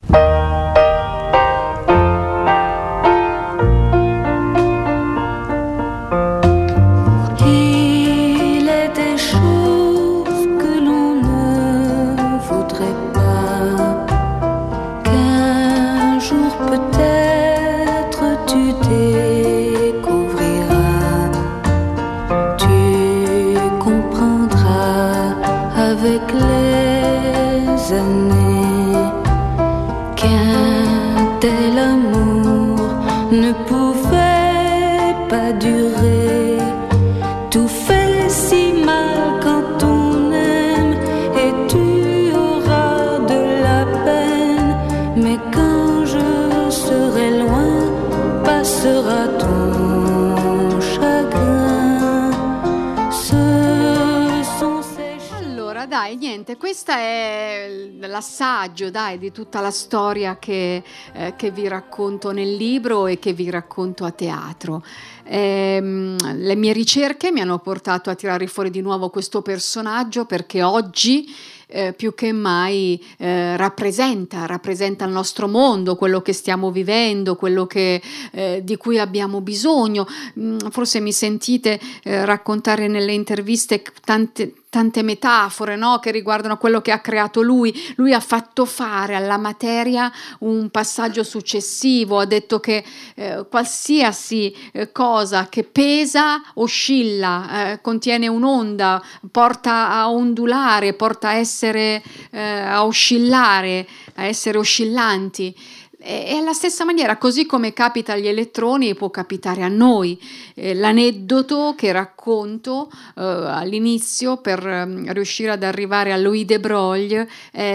Questa è l'assaggio, di tutta la storia che vi racconto nel libro e che vi racconto a teatro. Le mie ricerche mi hanno portato a tirare fuori di nuovo questo personaggio perché oggi più che mai rappresenta il nostro mondo, quello che stiamo vivendo, quello di cui abbiamo bisogno. Forse mi sentite raccontare nelle interviste tante metafore, no? Che riguardano quello che ha creato lui. Lui ha fatto fare alla materia un passaggio successivo, ha detto che qualsiasi cosa che pesa oscilla, contiene un'onda, porta a ondulare, porta a essere a oscillare, a essere oscillanti. E alla stessa maniera, così come capita agli elettroni, può capitare a noi. L'aneddoto che racconto all'inizio per riuscire ad arrivare a Louis de Broglie,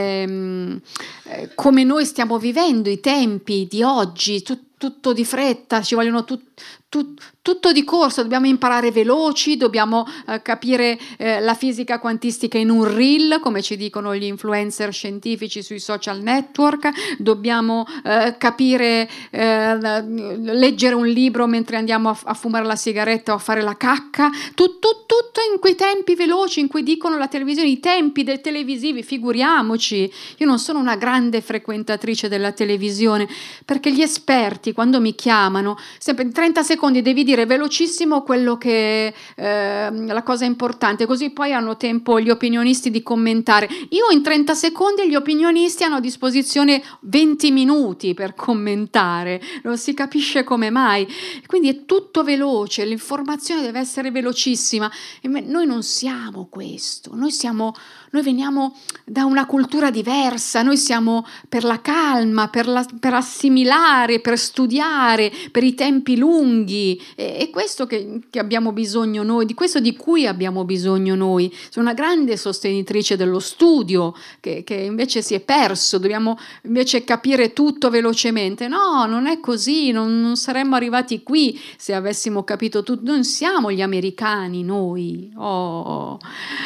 come noi stiamo vivendo i tempi di oggi, tutto di fretta, ci vogliono tutto di corsa, dobbiamo imparare veloci, dobbiamo capire la fisica quantistica in un reel, come ci dicono gli influencer scientifici sui social network, dobbiamo capire, leggere un libro mentre andiamo a fumare la sigaretta o a fare la cacca, tutto in quei tempi veloci in cui dicono la televisione, i tempi dei televisivi, figuriamoci. Io non sono una grande frequentatrice della televisione, perché gli esperti quando mi chiamano, sempre in 30 secondi devi dire velocissimo quello che la cosa importante, così poi hanno tempo gli opinionisti di commentare. Io in 30 secondi e gli opinionisti hanno a disposizione 20 minuti per commentare, non si capisce come mai, quindi è tutto veloce, l'informazione deve essere velocissima. E noi non siamo questo, noi veniamo da una cultura diversa, noi siamo per la calma, per assimilare, per studiare, per i tempi lunghi. È questo che abbiamo bisogno noi, di questo di cui abbiamo bisogno noi. Sono una grande sostenitrice dello studio che invece si è perso, dobbiamo invece capire tutto velocemente. No, non è così, non saremmo arrivati qui se avessimo capito tutto. Non siamo gli americani noi. Oh.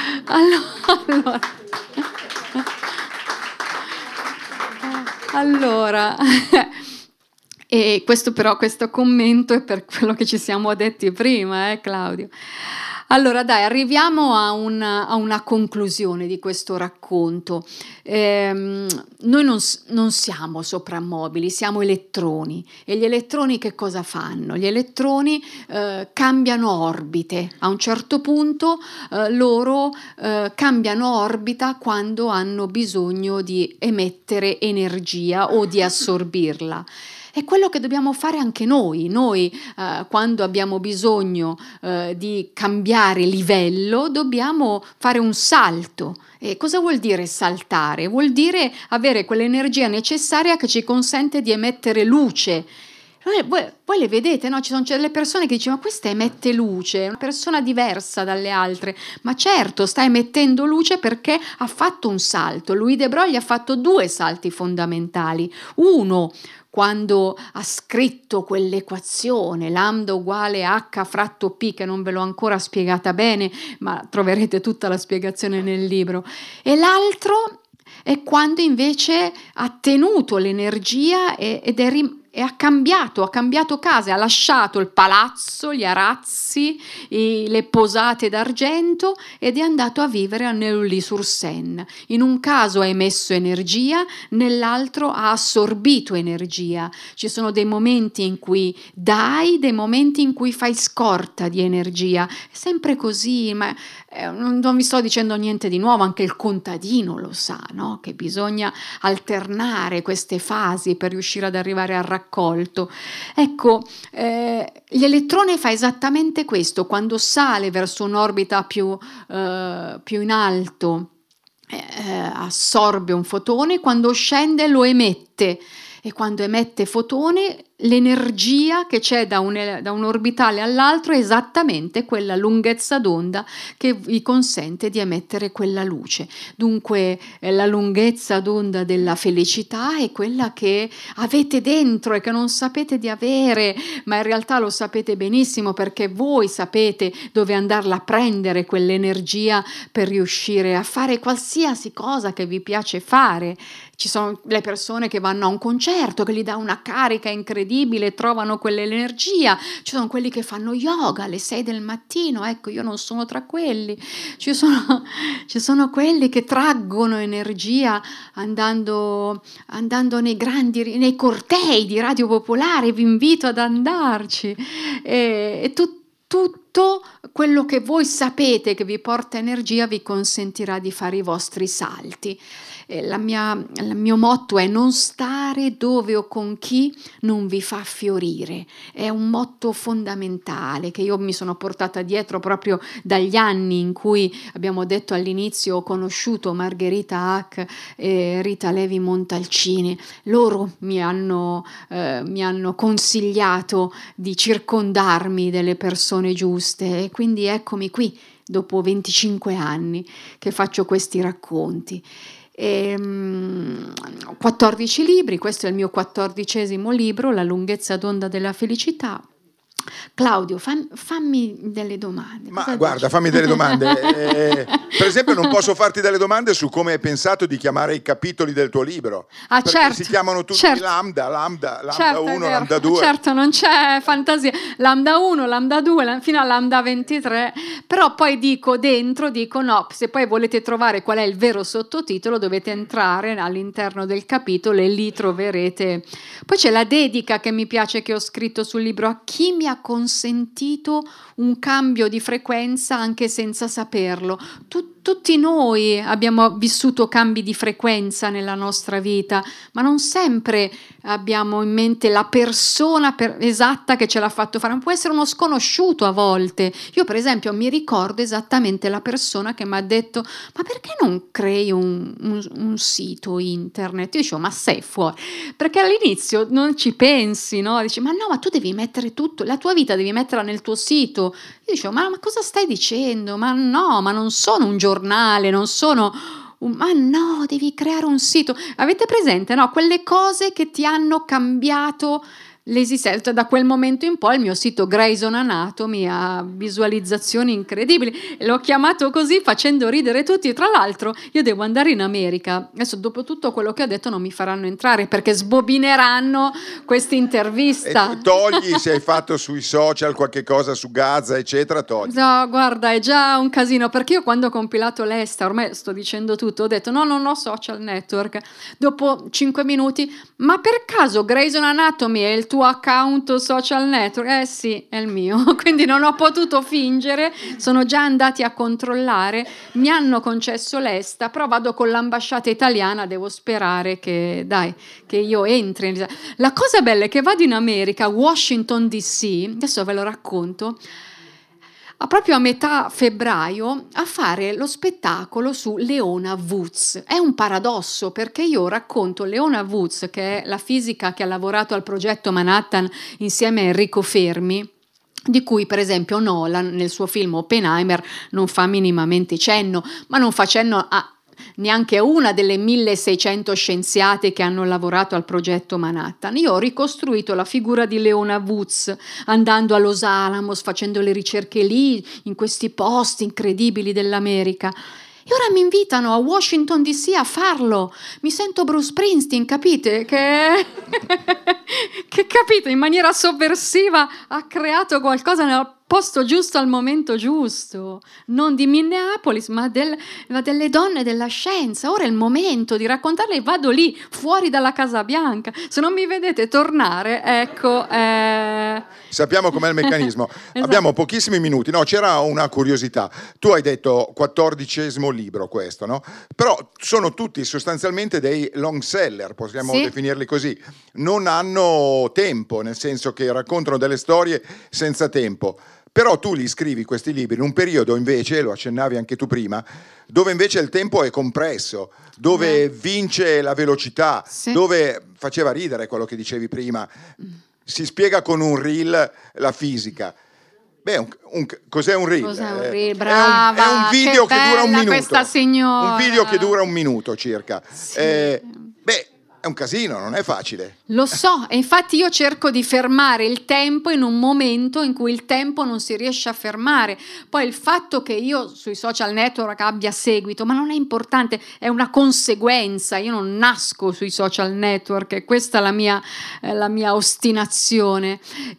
Allora, e questo commento è per quello che ci siamo detti prima, Claudio. Allora arriviamo a una conclusione di questo racconto. Noi non siamo soprammobili, siamo elettroni. E gli elettroni che cosa fanno? Gli elettroni cambiano orbite. A un certo punto loro cambiano orbita quando hanno bisogno di emettere energia o di assorbirla. È quello che dobbiamo fare anche noi. Quando abbiamo bisogno di cambiare livello, dobbiamo fare un salto. E cosa vuol dire saltare? Vuol dire avere quell'energia necessaria che ci consente di emettere luce. Voi le vedete, no? Ci sono delle persone che dicono: ma questa emette luce, è una persona diversa dalle altre. Ma certo, sta emettendo luce perché ha fatto un salto. Louis de Broglie ha fatto 2 salti fondamentali. Uno, quando ha scritto quell'equazione lambda uguale h fratto p, che non ve l'ho ancora spiegata bene, ma troverete tutta la spiegazione nel libro. E l'altro è quando invece ha tenuto l'energia ed e ha cambiato case, ha lasciato il palazzo, gli arazzi, le posate d'argento ed è andato a vivere a Neuilly-sur-Seine. In un caso ha emesso energia, nell'altro ha assorbito energia. Ci sono dei momenti in cui dai, dei momenti in cui fai scorta di energia. È sempre così, ma non vi sto dicendo niente di nuovo, anche il contadino lo sa, no? Che bisogna alternare queste fasi per riuscire ad arrivare al raccolto. Ecco, l'elettrone fa esattamente questo: quando sale verso un'orbita più in alto assorbe un fotone, quando scende lo emette, e quando emette fotone l'energia che c'è da un orbitale all'altro è esattamente quella lunghezza d'onda che vi consente di emettere quella luce. Dunque la lunghezza d'onda della felicità è quella che avete dentro e che non sapete di avere, ma in realtà lo sapete benissimo, perché voi sapete dove andarla a prendere quell'energia per riuscire a fare qualsiasi cosa che vi piace fare. Ci sono le persone che vanno a un concerto che gli dà una carica incredibile, trovano quell'energia. Ci sono quelli che fanno yoga alle 6 del mattino, ecco, io non sono tra quelli. Ci sono quelli che traggono energia andando nei cortei di Radio Popolare, vi invito ad andarci. E tutto quello che voi sapete che vi porta energia vi consentirà di fare i vostri salti. Il mio motto è: non stare dove o con chi non vi fa fiorire. È un motto fondamentale che io mi sono portata dietro proprio dagli anni in cui, abbiamo detto all'inizio, ho conosciuto Margherita Hack e Rita Levi Montalcini. Loro mi hanno consigliato di circondarmi delle persone giuste, e quindi eccomi qui dopo 25 anni che faccio questi racconti. 14 libri, questo è il mio 14° libro, La lunghezza d'onda della felicità. Claudio, fammi delle domande. Ma guarda, fammi delle domande. Per esempio, non posso farti delle domande su come hai pensato di chiamare i capitoli del tuo libro. Ah, perché certo, si chiamano tutti certo. lambda Certo, 1, lambda 2. Certo, non c'è fantasia. Lambda 1, lambda 2, fino a lambda 23. Però poi dico no, se poi volete trovare qual è il vero sottotitolo, dovete entrare all'interno del capitolo e lì troverete. Poi c'è la dedica che mi piace, che ho scritto sul libro: a chi mi ha consentito un cambio di frequenza anche senza saperlo. Tutti noi abbiamo vissuto cambi di frequenza nella nostra vita, ma non sempre abbiamo in mente la persona esatta che ce l'ha fatto fare. Può essere uno sconosciuto a volte. Io per esempio mi ricordo esattamente la persona che mi ha detto: ma perché non crei un sito internet? Io dicevo: ma sei fuori, perché all'inizio non ci pensi, no? Dici: ma no, ma tu devi mettere tutto, la tua vita devi metterla nel tuo sito. Io dicevo: ma cosa stai dicendo? Ma no, ma non sono un giornale, non sono ma no, devi creare un sito. Avete presente, no? Quelle cose che ti hanno cambiato l'esistenza. Da quel momento in poi il mio sito Grey's Anatomy ha visualizzazioni incredibili, e l'ho chiamato così facendo ridere tutti. Tra l'altro io devo andare in America adesso, dopo tutto quello che ho detto non mi faranno entrare perché sbobineranno questa intervista. E togli, se hai fatto sui social qualche cosa su Gaza eccetera, togli. No, guarda, è già un casino, perché io quando ho compilato l'ESTA, ormai sto dicendo tutto, ho detto no, non ho social network. Dopo 5 minuti: ma per caso Grey's Anatomy è il tuo account social network? Sì, è il mio. Quindi non ho potuto fingere, sono già andati a controllare, mi hanno concesso l'ESTA, però vado con l'ambasciata italiana, devo sperare che io entri. La cosa bella è che vado in America, Washington DC, adesso ve lo racconto, proprio a metà febbraio, a fare lo spettacolo su Leona Woods. È un paradosso, perché io racconto Leona Woods, che è la fisica che ha lavorato al progetto Manhattan insieme a Enrico Fermi, di cui per esempio Nolan nel suo film Oppenheimer non fa minimamente cenno, ma non fa cenno a neanche una delle 1600 scienziate che hanno lavorato al progetto Manhattan. Io ho ricostruito la figura di Leona Woods andando a Los Alamos, facendo le ricerche lì, in questi posti incredibili dell'America. E ora mi invitano a Washington DC a farlo. Mi sento Bruce Springsteen, capite? Che capite, in maniera sovversiva ha creato qualcosa nel posto giusto al momento giusto, non di Minneapolis ma delle donne della scienza. Ora è il momento di raccontarle e vado lì, fuori dalla Casa Bianca. Se non mi vedete tornare, ecco... Sappiamo com'è il meccanismo. Esatto. Abbiamo pochissimi minuti. No, c'era una curiosità. Tu hai detto 14° libro questo, no? Però sono tutti sostanzialmente dei long seller, possiamo definirli così. Non hanno tempo, nel senso che raccontano delle storie senza tempo. Però tu li scrivi questi libri in un periodo invece, lo accennavi anche tu prima, dove invece il tempo è compresso, dove vince la velocità, dove faceva ridere quello che dicevi prima, si spiega con un reel la fisica. Beh, cos'è un reel? Cos'è un reel? Brava, è un video che dura un minuto. Questa signora. Un video che dura un minuto circa. È un casino, non è facile. Lo so, e infatti io cerco di fermare il tempo in un momento in cui il tempo non si riesce a fermare. Poi il fatto che io sui social network abbia seguito, ma non è importante, è una conseguenza. Io non nasco sui social network, e questa è la mia ostinazione.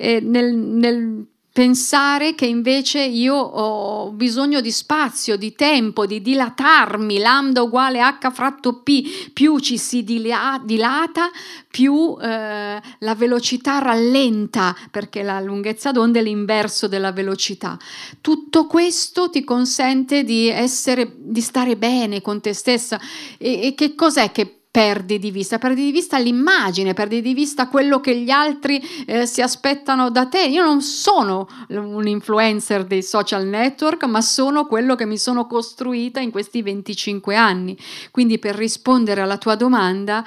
Nel pensare che invece io ho bisogno di spazio, di tempo, di dilatarmi, lambda uguale h fratto p, più ci si dilata, più la velocità rallenta, perché la lunghezza d'onda è l'inverso della velocità. Tutto questo ti consente di stare bene con te stessa. E che cos'è che perdi di vista? Perdi di vista l'immagine, perdi di vista quello che gli altri si aspettano da te. Io non sono un influencer dei social network, ma sono quello che mi sono costruita in questi 25 anni. Quindi, per rispondere alla tua domanda,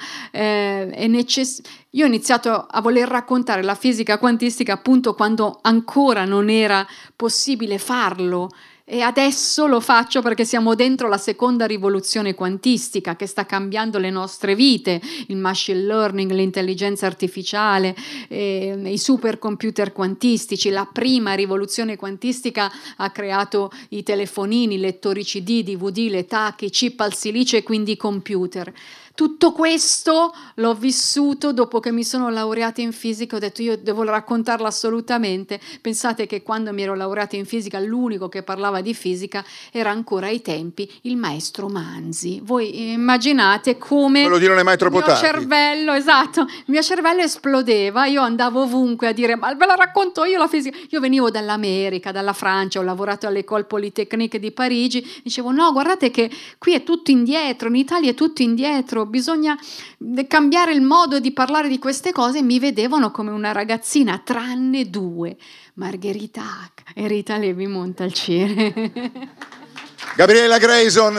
io ho iniziato a voler raccontare la fisica quantistica appunto quando ancora non era possibile farlo. E adesso lo faccio perché siamo dentro la seconda rivoluzione quantistica che sta cambiando le nostre vite, il machine learning, l'intelligenza artificiale, i supercomputer quantistici. La prima rivoluzione quantistica ha creato i telefonini, i lettori CD, DVD, le tacche, i chip al silicio e quindi i computer. Tutto questo l'ho vissuto dopo che mi sono laureata in fisica. Ho detto io devo raccontarlo assolutamente. Pensate che quando mi ero laureata in fisica l'unico che parlava di fisica era ancora ai tempi il maestro Manzi. Voi immaginate come quello di non è mai troppo tardi. Il mio cervello esplodeva. Io andavo ovunque a dire ma ve la racconto io la fisica. Io venivo dall'America, dalla Francia, ho lavorato all'École Polytechnique di Parigi. Dicevo no, guardate che qui è tutto indietro, in Italia è tutto indietro. Bisogna cambiare il modo di parlare di queste cose. Mi vedevano come una ragazzina, tranne due, Margherita Hack e Rita Levi Montalcini. Gabriella Grayson.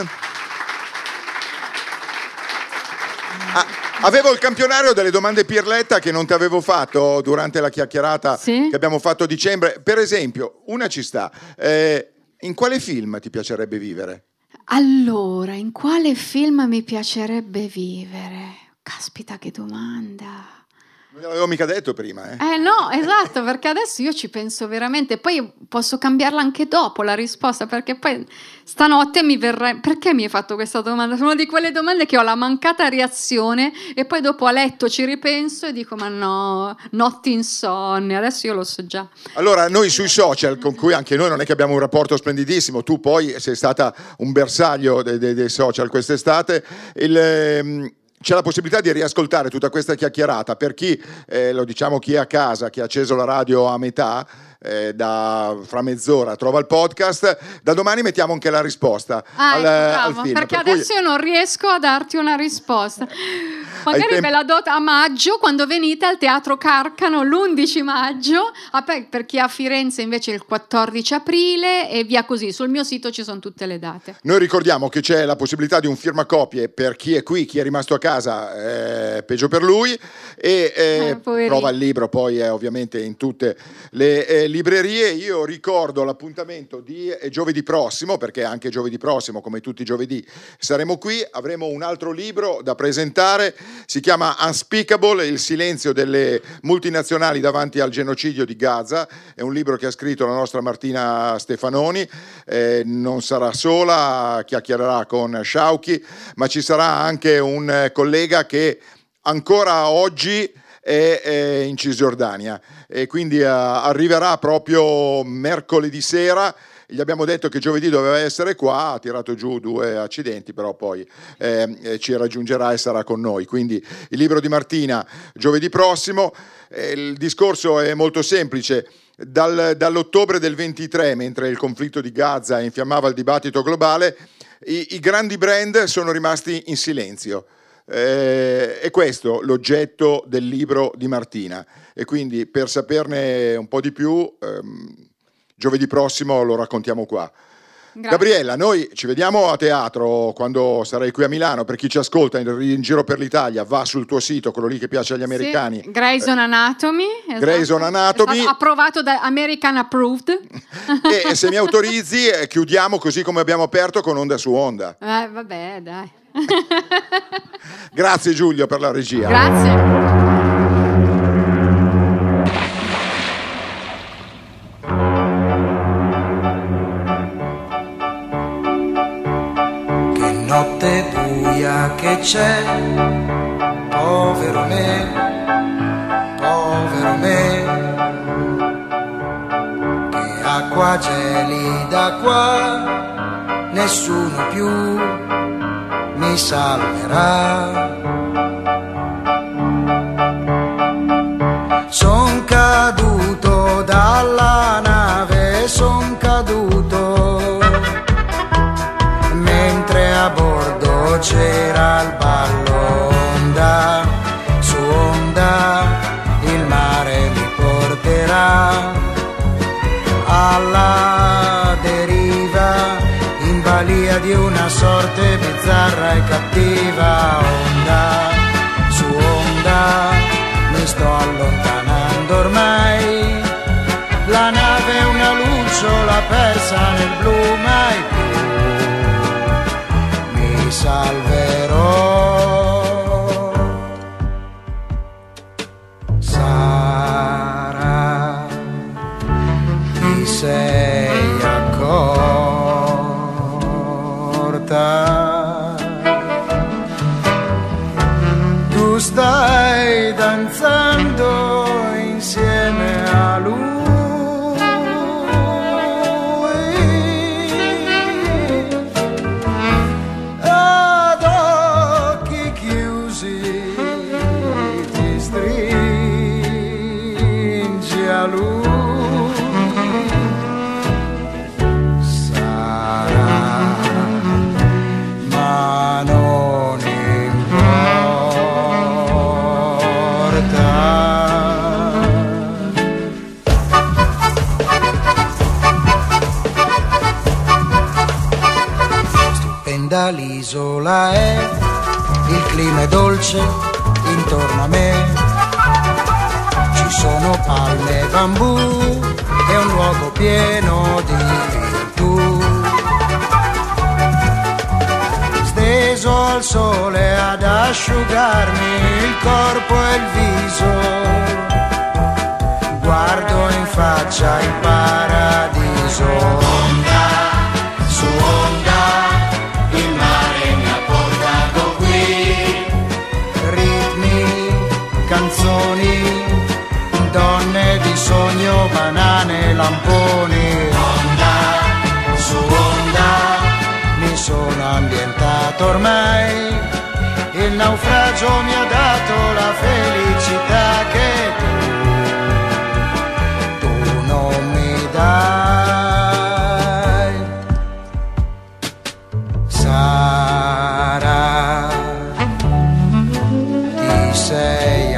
Avevo il campionario delle domande Pirletta che non ti avevo fatto durante la chiacchierata che abbiamo fatto a dicembre. Per esempio, una ci sta. In quale film ti piacerebbe vivere? Allora, in quale film mi piacerebbe vivere? Caspita, che domanda! Non gliel'avevo mica detto prima, No, esatto, perché adesso io ci penso veramente, poi posso cambiarla anche dopo la risposta, perché poi stanotte mi verrà... Perché mi hai fatto questa domanda? Sono di quelle domande che ho la mancata reazione e poi dopo a letto ci ripenso e dico ma no, notti insonni, adesso io lo so già. Allora, noi sui social, con cui anche noi non è che abbiamo un rapporto splendidissimo, tu poi sei stata un bersaglio dei social quest'estate, c'è la possibilità di riascoltare tutta questa chiacchierata per chi, lo diciamo, chi è a casa, chi ha acceso la radio a metà, fra mezz'ora trova il podcast. Da domani mettiamo anche la risposta al film, perché adesso io non riesco a darti una risposta. Magari me la do a maggio, quando venite al Teatro Carcano l'11 maggio, per chi è a Firenze invece il 14 aprile e via così. Sul mio sito ci sono tutte le date. Noi ricordiamo che c'è la possibilità di un firmacopie per chi è qui, chi è rimasto a casa, peggio per lui, e trova il libro poi ovviamente in tutte le librerie. Io ricordo l'appuntamento di giovedì prossimo, perché anche giovedì prossimo, come tutti i giovedì, saremo qui, avremo un altro libro da presentare si chiama Unspeakable, il silenzio delle multinazionali davanti al genocidio di Gaza. È un libro che ha scritto la nostra Martina Stefanoni, non sarà sola, chiacchiererà con Sciauchi, ma ci sarà anche un collega che ancora oggi è in Cisgiordania e quindi arriverà proprio mercoledì sera. Gli abbiamo detto che giovedì doveva essere qua, ha tirato giù 2 accidenti, però poi ci raggiungerà e sarà con noi. Quindi il libro di Martina giovedì prossimo. Il discorso è molto semplice. Dall'ottobre del 23, mentre il conflitto di Gaza infiammava il dibattito globale, i grandi brand sono rimasti in silenzio. È questo l'oggetto del libro di Martina, e quindi per saperne un po' di più giovedì prossimo lo raccontiamo qua. Grazie. Gabriella, noi ci vediamo a teatro quando sarai qui a Milano. Per chi ci ascolta in giro per l'Italia, va sul tuo sito, quello lì che piace agli americani. Sì, Grayson Anatomy. Esatto. Grayson Anatomy. Approvato da American Approved. E se mi autorizzi, chiudiamo così come abbiamo aperto con Onda su Onda. Vabbè, dai. Grazie Giulio per la regia. Grazie. Notte buia che c'è, povero me, che acqua gelida qua, nessuno più mi salverà. Son caduto dalla nave, son caduto mentre a bordo c'era il ballo. Onda su onda il mare mi porterà alla deriva, in balia di una sorte bizzarra e cattiva. Onda su onda mi sto allontanando ormai, la nave è una lucciola persa nel blu, mai più mi salverò. Sara, ti sei accorta? Tu stai danzando insieme a lui, ad occhi chiusi ti stringi a lui. Sarà, ma non stupenda l'isola è, il clima è dolce intorno a me, ci sono palme e bambù, è un luogo pieno di virtù, steso al sole ad asciugarmi il corpo e il viso, guardo in faccia il paradiso. Onda su onda il mare mi ha portato qui, ritmi, canzoni, donne di sogno, banane, lamponi. Onda su onda mi sono ambientato ormai, il naufragio mi ha dato la felicità che tu non mi dai. Sara, ti sei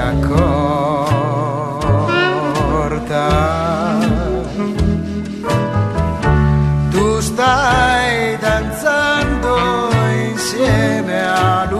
accorta? Tu stai danzando insieme a lui.